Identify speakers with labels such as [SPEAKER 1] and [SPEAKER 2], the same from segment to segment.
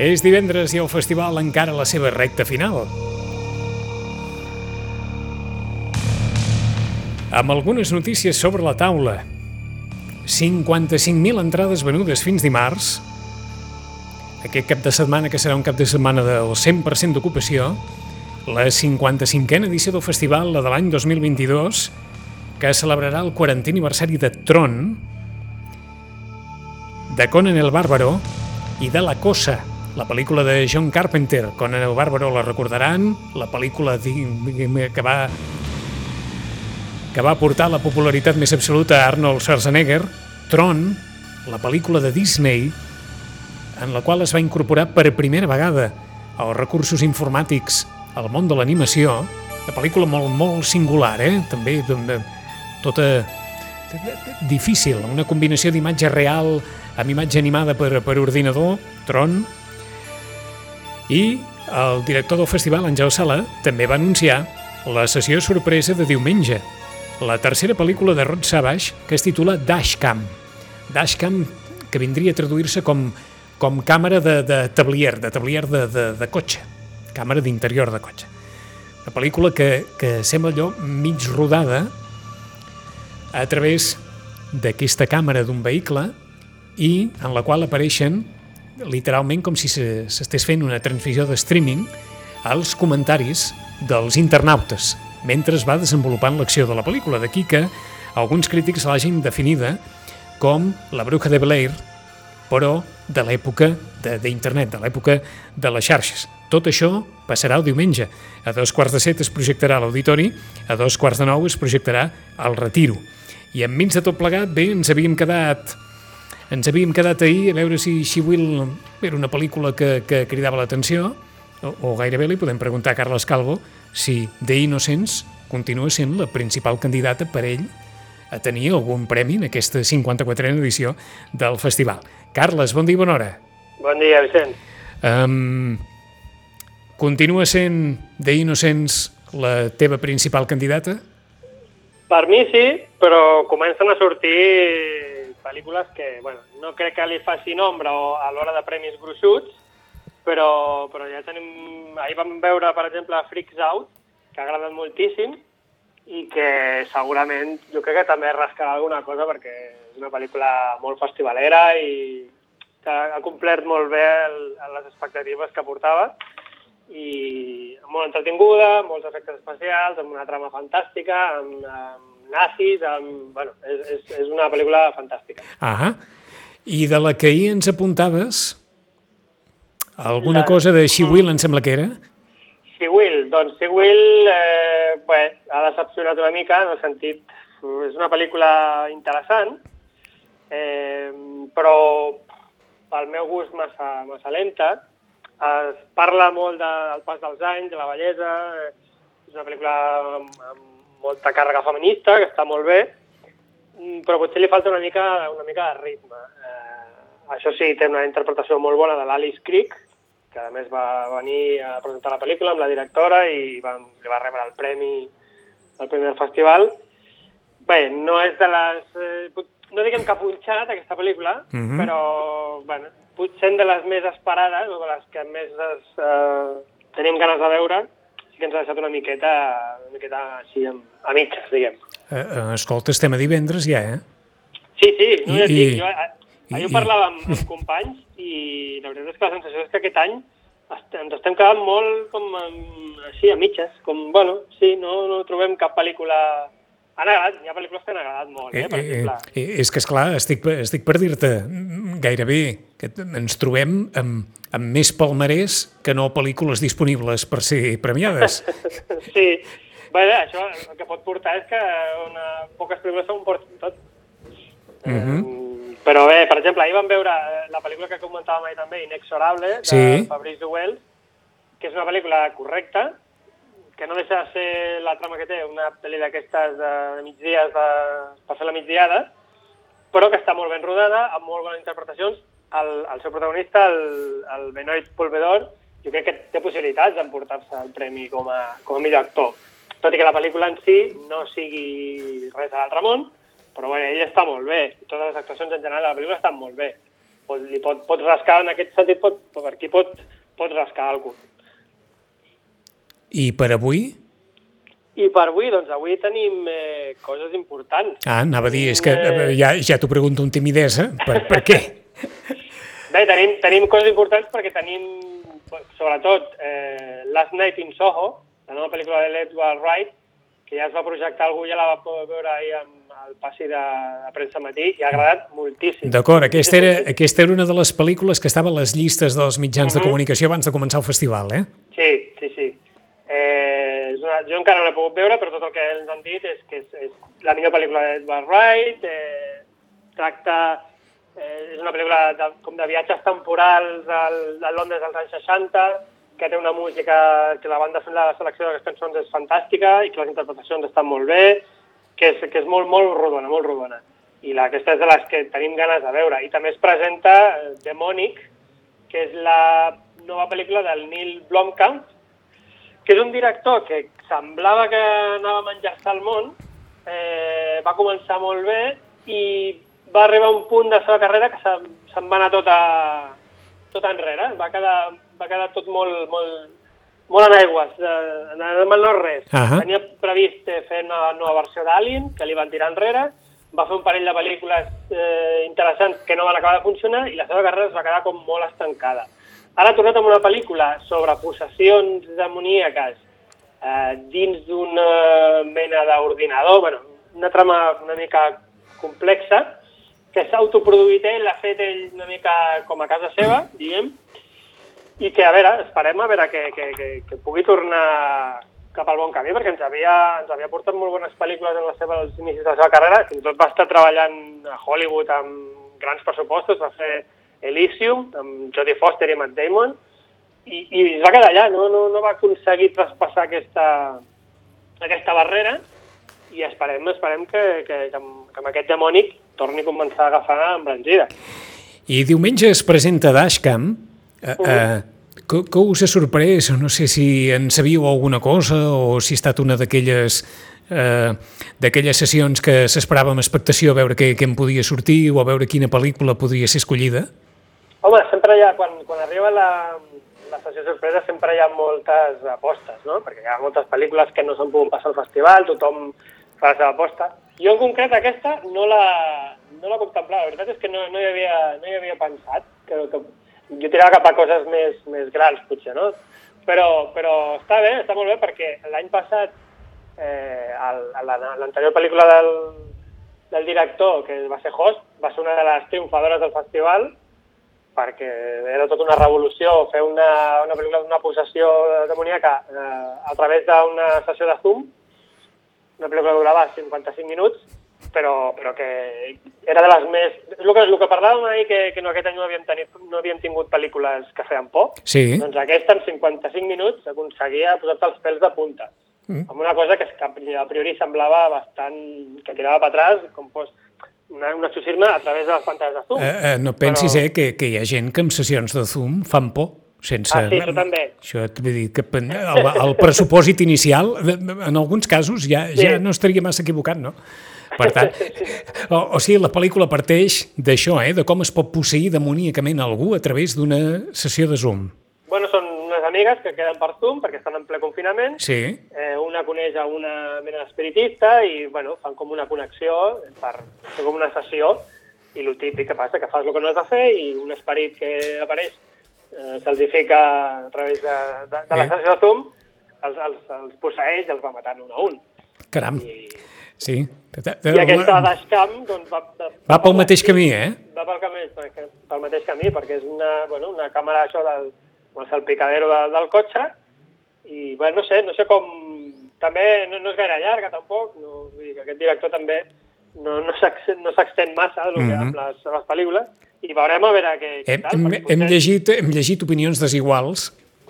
[SPEAKER 1] És divendres i el festival encara a la seva recta final. Amb algunes notícies sobre la taula. 55.000 entrades venudes fins dimarts. Aquest cap de setmana, que serà un cap de setmana del 100% d'ocupació, la 55a edició del festival, la de l'any 2022, que celebrarà el 40è aniversari de Tron, de Conan el Bárbaro i de La Cosa, la pel·lícula de John Carpenter. Conan el Bárbaro la recordaran, la pel·lícula que va portar la popularitat més absoluta a Arnold Schwarzenegger. Tron, la pel·lícula de Disney, en la qual es va incorporar per primera vegada els recursos informàtics al món de l'animació. Una pel·lícula molt singular, també tota difícil, una combinació d'imatge real amb imatge animada per ordinador, Tron. I el director del festival, Àngel Sala, també va anunciar la sessió sorpresa de diumenge, la tercera pel·lícula de Rod Savage, que es titula Dashcam. Dashcam, que vindria a traduir-se com càmera de tablier de cotxe, càmera d'interior de cotxe. Una pel·lícula que sembla allò mig rodada a través d'aquesta càmera d'un vehicle i en la qual apareixen literalment com si s'estés fent una transmissió de streaming als comentaris dels internautes mentre es va desenvolupant l'acció de la pel·lícula. D'aquí que alguns crítics l'hagin definida com la Bruja de Blair, però de l'època d'internet, de l'època de les xarxes. Tot això passarà el diumenge. A 7:15 es projectarà a l'Auditori, a 8:45 es projectarà al Retiro. I enmig de tot plegat, bé, ens havíem quedat ahir a veure si She Will era una pel·lícula que cridava l'atenció, o gairebé li podem preguntar a Carles Calvo si The Innocents continua sent la principal candidata per ell a tenir algun premi en aquesta 54a edició del festival. Carles, bon dia i bona hora.
[SPEAKER 2] Bon dia, Vicent.
[SPEAKER 1] Continua sent The Innocents la teva principal candidata?
[SPEAKER 2] Per mi sí, però comencen a sortir pel·lícules que, bueno, no crec que li faci nombre a l'hora de premis gruixuts, però ja tenim... Ahir vam veure, per exemple, Freaks Out, que ha agradat moltíssim, i que segurament jo crec que també rascarà alguna cosa perquè és una pel·lícula molt festivalera i que ha complert molt bé les expectatives que portava i molt entretinguda, molts efectes especials, amb una trama fantàstica, amb nazis, bueno, és una pel·lícula fantàstica.
[SPEAKER 1] I de la que ahir ens apuntaves, alguna cosa de She Will em sembla que era?
[SPEAKER 2] She Will, doncs She Will ha decepcionat una mica, en el sentit, és una pel·lícula interessant, però pel meu gust massa lenta. Es parla molt del pas dels anys, de la bellesa, és una pel·lícula amb molta càrrega feminista, que està molt bé, però potser li falta una mica de ritme. Això sí, té una interpretació molt bona de l'Alice Crick, que a més va venir a presentar la pel·lícula amb la directora i li va rebre el premi del festival. Bé, no és de les... No diguem que ha punxat aquesta pel·lícula, però bueno, potser de les més esperades o de les que més tenim ganes de veure, sí que ens ha deixat una miqueta així a mitges, diguem.
[SPEAKER 1] Escolta, estem a divendres ja,
[SPEAKER 2] Sí, no ja et dic, ahir ho parlava amb companys i la veritat és que la sensació és que aquest any ens estem quedant molt com així a mitges, com, bueno, sí, no trobem cap pel·lícula... Han agradat, hi ha pel·lícules que han agradat molt, per exemple.
[SPEAKER 1] És que, esclar, estic per dir-te gairebé que ens trobem amb més palmarès que no pel·lícules disponibles per ser premiades.
[SPEAKER 2] Sí, bé, això el que pot portar és que poques pel·lícules s'ho portin tot. Però bé, per exemple, ahir vam veure la pel·lícula que comentàvem ahir també, Inexorable, de Fabrice Wells, que és una pel·lícula correcta, que no deixa de ser la trama que té, una pel·li d'aquestes de migdies per fer la migdiada, però que està molt ben rodada, amb molt bones interpretacions. El seu protagonista, el Benoit Poulvordon, jo crec que té possibilitats d'emportar-se el premi com a millor actor. Tot i que la pel·lícula en si no sigui res de l'altre món, però bé, ell està molt bé. Totes les actuacions en general de la pel·lícula estan molt bé. pot rascar, en aquest sentit, per aquí pot rascar alguna cosa.
[SPEAKER 1] I per avui?
[SPEAKER 2] I per avui, doncs avui tenim coses importants.
[SPEAKER 1] Anava a dir, és que ja t'ho pregunto amb timidesa, per què?
[SPEAKER 2] Bé, tenim coses importants perquè tenim, sobretot, Last Night in Soho, la nova pel·lícula de l'Edward Wright, que ja es va projectar, algú ja la va poder veure ahir al passi de premsa matí i ha agradat moltíssim.
[SPEAKER 1] D'acord, aquesta era una de les pel·lícules que estava a les llistes dels mitjans de comunicació abans de començar el festival, eh?
[SPEAKER 2] Sí. Jo encara no l'he pogut veure, però tot el que ens han dit és que és la millor pel·lícula d'Edward Wright, és una pel·lícula com de viatges temporals a Londres dels anys 60, que té una música, que la banda sonora, la selecció de les cançons és fantàstica i que les interpretacions estan molt bé, que és molt rodona. I aquesta és de les que tenim ganes de veure. I també es presenta Demonic, que és la nova pel·lícula del Neil Blomkamp, que és un director que semblava que anava a menjar-se al món, va començar molt bé i va arribar a un punt de la seva carrera que se'n va anar tot enrere. Va quedar tot molt en aigües, no res. Tenia previst fer una nova versió d'Alien, que li van tirar enrere, va fer un parell de pel·lícules interessants que no van acabar de funcionar i la seva carrera es va quedar com molt estancada. Ara ha tornat amb una pel·lícula sobre possessions demoníaques dins d'una mena d'ordinador, una trama una mica complexa, que s'ha autoproduït ell, l'ha fet ell una mica com a casa seva, diguem, i que, esperem que pugui tornar cap al bon camí, perquè ens havia portat molt bones pel·lícules en els inicis de la seva carrera, fins i tot va estar treballant a Hollywood amb grans pressupostos, va fer Elysium, amb Jodie Foster i Matt Damon, i es va quedar allà, no va aconseguir traspassar aquesta barrera, i esperem que amb aquest Demònic torni a començar a agafar embranzida.
[SPEAKER 1] I diumenge es presenta Dashcam, que us ha sorprès? No sé si en sabíeu alguna cosa o si ha estat una d'aquelles sessions que s'esperava amb expectació a veure què en podia sortir o a veure quina pel·lícula podria ser escollida.
[SPEAKER 2] Home, sempre hi ha, quan arriba la sessió sorpresa, sempre hi ha moltes apostes, no? Perquè hi ha moltes pel·lícules que no s'han pogut passar al festival, tothom fa la seva aposta. Jo en concret aquesta no la contemplava, la veritat és que no hi havia pensat, que jo tirava cap a coses més grans, potser, no? Però està bé, està molt bé, perquè l'any passat, l'anterior pel·lícula del director, que va ser Host, va ser una de les triomfadores del festival, perquè era tota una revolució fer una pel·lícula d'una possessió demoníaca a través d'una sessió de Zoom, una pel·lícula que durava 55 minuts, però que era de les més... El que parlàvem ahir, que aquest any no havíem tingut pel·lícules que feien por, sí. Doncs aquesta en 55 minuts aconseguia posar-te els pèls de punta, amb una cosa que a priori semblava bastant... que tirava per atràs, com fos un exorcisme a través de les pantalles de Zoom.
[SPEAKER 1] No pensis que hi ha gent que en sessions de Zoom fan por. Sense...
[SPEAKER 2] sí, això també.
[SPEAKER 1] Això vull dir que el pressupòsit inicial, en alguns casos, ja no estaria massa equivocat, no? Per tant, o sigui, la pel·lícula parteix d'això, de com es pot posseir demoníacament algú a través d'una sessió de Zoom.
[SPEAKER 2] Bueno, són unes amigues que queden per Zoom perquè estan en ple confinament.
[SPEAKER 1] Sí.
[SPEAKER 2] Una coneix a una mena d'espiritista i, fan com una connexió per fer com una sessió i el típic que passa, que fas el que no has de fer i un esperit que apareix se'ls fica a través de la sessió de Zoom, els posseeix i els va matant un a un.
[SPEAKER 1] Caram, sí.
[SPEAKER 2] I aquesta Dashcam
[SPEAKER 1] va pel mateix camí,
[SPEAKER 2] Va pel mateix camí, perquè és una càmera això del salpicadero del cotxe i, no sé com... També no és gaire llarga, tampoc. Vull dir que aquest director també no s'extén massa amb les seves pel·lícules i veurem a veure què tal.
[SPEAKER 1] Hem llegit opinions desiguals,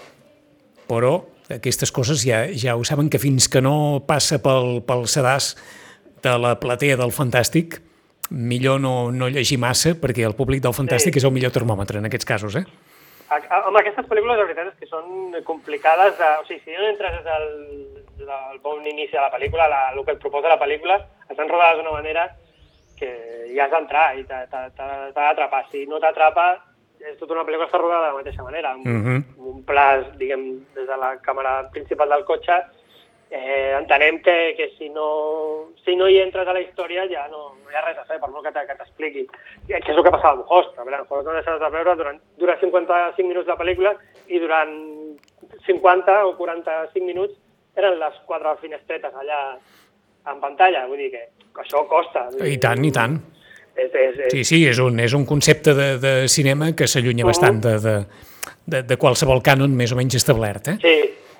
[SPEAKER 1] però aquestes coses ja ho saben, que fins que no passa pel sedàs de la platea del Fantàstic, millor no llegir massa, perquè el públic del Fantàstic és el millor termòmetre en aquests casos,
[SPEAKER 2] Home, aquestes pel·lícules, la veritat és que són complicades. O sigui, si no entres des del bon inici de la pel·lícula, el que et proposa la pel·lícula, estan rodades d'una manera que i has d'entrar i t'ha d'atrapar. Si no t'atrapa, és tota una pel·lícula que està rodada de la mateixa manera, amb un pla, diguem, des de la càmera principal del cotxe. Entenem que si no hi entres a la història ja no hi ha res a fer, per molt que t'expliqui. Que és el que passava amb Host. Host no deixes de veure, dura 55 minuts la pel·lícula i durant 50 o 45 minuts eren les 4 finestretes allà en pantalla. Vull dir que això costa.
[SPEAKER 1] I tant, i tant. Sí, és un concepte de cinema que s'allunya bastant de qualsevol cànon més o menys establert.
[SPEAKER 2] Sí.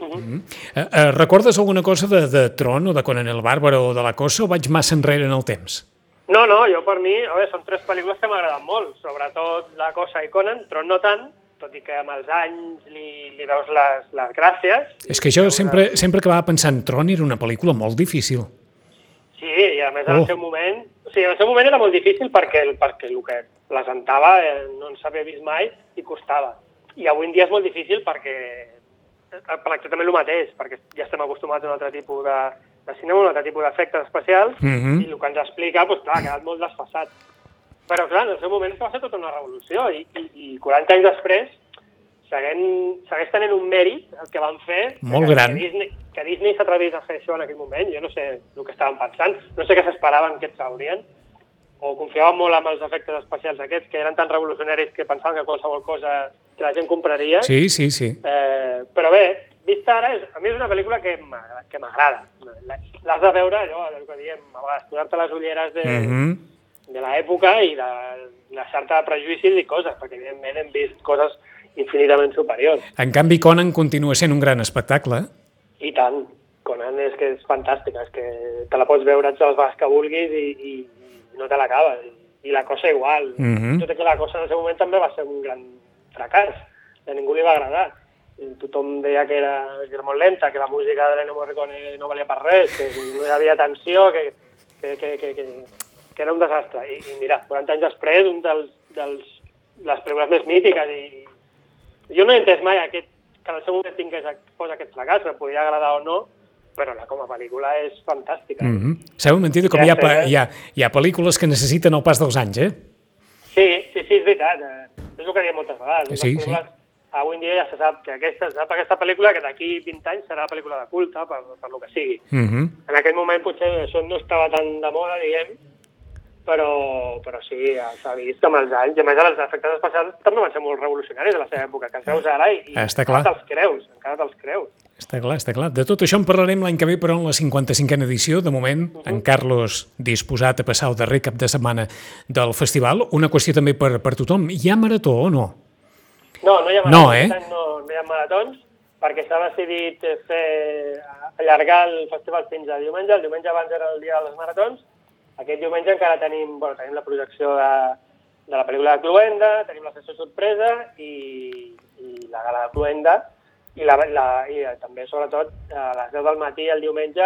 [SPEAKER 1] Recordes alguna cosa de Tron o de Conan el Bàrbaro o de La Cosa o vaig massa enrere en el temps?
[SPEAKER 2] No, jo per mi, són 3 pel·lícules que m'agraden molt, sobretot La Cosa i Conan, Tron no tant, tot i que amb els anys li veus les gràcies.
[SPEAKER 1] És que jo sempre acabava pensant Tron era una pel·lícula molt difícil.
[SPEAKER 2] Sí, i a més en el seu moment... O sigui, en el seu moment era molt difícil perquè el que presentava no s'havia vist mai i costava. I avui en dia és molt difícil perquè per exactament el mateix, perquè ja estem acostumats a un altre tipus de cinema, un altre tipus d'efectes especials, i el que ens explica, doncs clar, ha quedat molt desfasat. Però clar, en el seu moment va ser tota una revolució, i 40 anys després segueix tenint un mèrit el que van fer,
[SPEAKER 1] molt gran.
[SPEAKER 2] Que Disney s'atrevís a fer això en aquell moment. Jo no sé el que estaven pensant, no sé què s'esperaven que et traurien, o confiaven molt amb els efectes especials aquests, que eren tan revolucionaris que pensaven que qualsevol cosa que la gent compraria.
[SPEAKER 1] Sí.
[SPEAKER 2] Però bé, vista ara, a mi és una pel·lícula que m'agrada. L'has de veure, allò, el que diem, a vegades, posar-te les ulleres de l'època i deixar-te de prejudicis i coses, perquè evidentment hem vist coses infinitament superiors.
[SPEAKER 1] En canvi, Conan continua sent un gran espectacle.
[SPEAKER 2] I tant. Conan és que és fantàstica, és que te la pots veure totes les vegades que vulguis i no te l'acabes. I La Cosa igual. Tot i que La Cosa en el seu moment també va ser un gran fracàs. A ningú li va agradar. Tothom deia que era molt lenta, que la música de l'Ennio Morricone no valia per res, que no hi havia tensió, que era un desastre. I mira, 40 anys després, un de les pel·lícules més mítiques. I jo no he entès mai que en el seu moment fos aquest fracàs, que podia agradar o no, però com a pel·lícula és fantàstica.
[SPEAKER 1] Sabeu mentida com hi ha pel·lícules que necessiten el pas dels anys,
[SPEAKER 2] Sí, és veritat. És el que diem moltes vegades.
[SPEAKER 1] Sí.
[SPEAKER 2] Avui en dia ja se sap que aquesta pel·lícula, que d'aquí 20 anys serà pel·lícula de culte, per lo que sigui. En aquell moment potser això no estava tan de moda, diguem, però sí, s'ha vist amb els anys. I a més, els efectes especials també van ser molt revolucionaris a la seva època, que els veus ara i encara te'ls creus.
[SPEAKER 1] Està clar. De tot això en parlarem l'any que ve, però en la 55a edició. De moment, en Carlos disposat a passar el darrer cap de setmana del festival. Una qüestió també per tothom. Hi ha marató o no?
[SPEAKER 2] No hi ha maratons. No hi ha maratons, perquè s'ha decidit allargar el festival fins a diumenge. El diumenge abans era el dia de les maratons. Aquest diumenge encara tenim la projecció de la pel·lícula de Cluenda, tenim la sessió sorpresa i la gala de Cluenda, i també, sobretot, a les 10 del matí el diumenge,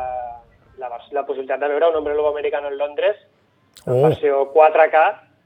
[SPEAKER 2] la possibilitat de veure Un hombre lobo americano en Londres, en versió 4K,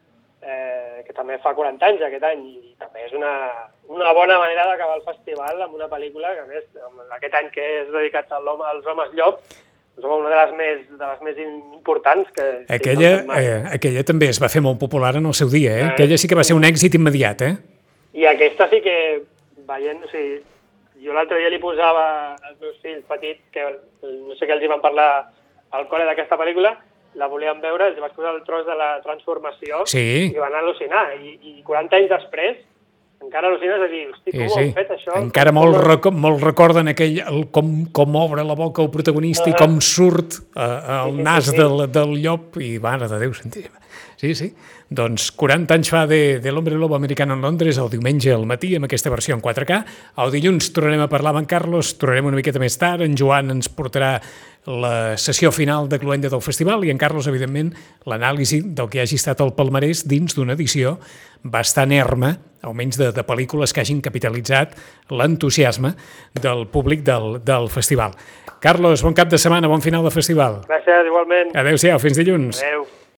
[SPEAKER 2] que també fa 40 anys aquest any, i també és una bona manera d'acabar el festival amb una pel·lícula que, a més, aquest any que és dedicat als homes llop, és una de les més importants que...
[SPEAKER 1] Aquella també es va fer molt popular en el seu dia, Aquella sí que va ser un èxit immediat,
[SPEAKER 2] I aquesta sí que, veient, o sigui, jo l'altre dia li posava als meus fills petits, que no sé què els hi van parlar al col·le d'aquesta pel·lícula, la volien veure, els vaig posar el tros de la transformació i van al·lucinar. I 40 anys després encara al·lucines a dir, hosti, com ho han fet això?
[SPEAKER 1] Encara molt recorden com obre la boca el protagonista i com surt el nas del llop i mare de Déu, sentim. Sí. Doncs 40 anys fa de l'Hombre Lobo Americano en Londres, el diumenge al matí, amb aquesta versió en 4K. El dilluns tornarem a parlar amb en Carlos, tornarem una miqueta més tard, en Joan ens portarà la sessió final de Cluenda del festival i en Carlos, evidentment, l'anàlisi del que hagi estat el palmarès dins d'una edició bastant erma, almenys de pel·lícules que hagin capitalitzat l'entusiasme del públic del festival. Carlos, bon cap de setmana, bon final de festival.
[SPEAKER 2] Gràcies, igualment.
[SPEAKER 1] Adéu-siau, fins dilluns.
[SPEAKER 2] Adéu.